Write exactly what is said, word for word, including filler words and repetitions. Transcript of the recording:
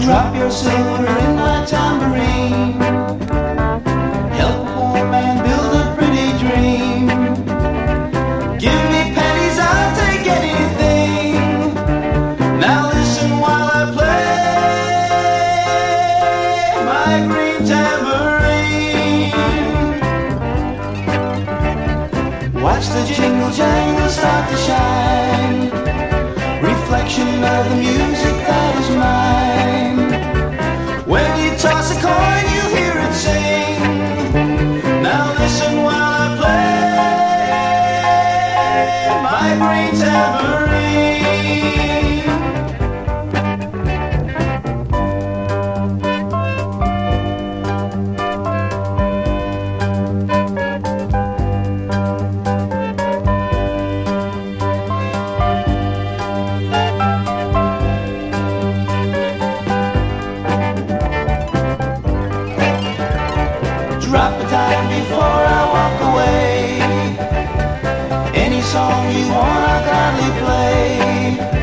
Drop your silver in my tambourine. Help a poor man build a pretty dream. Give me pennies, I'll take anything. Now listen while I play my green tambourine. Watch the jingle jangle start to shine. Reflection of the music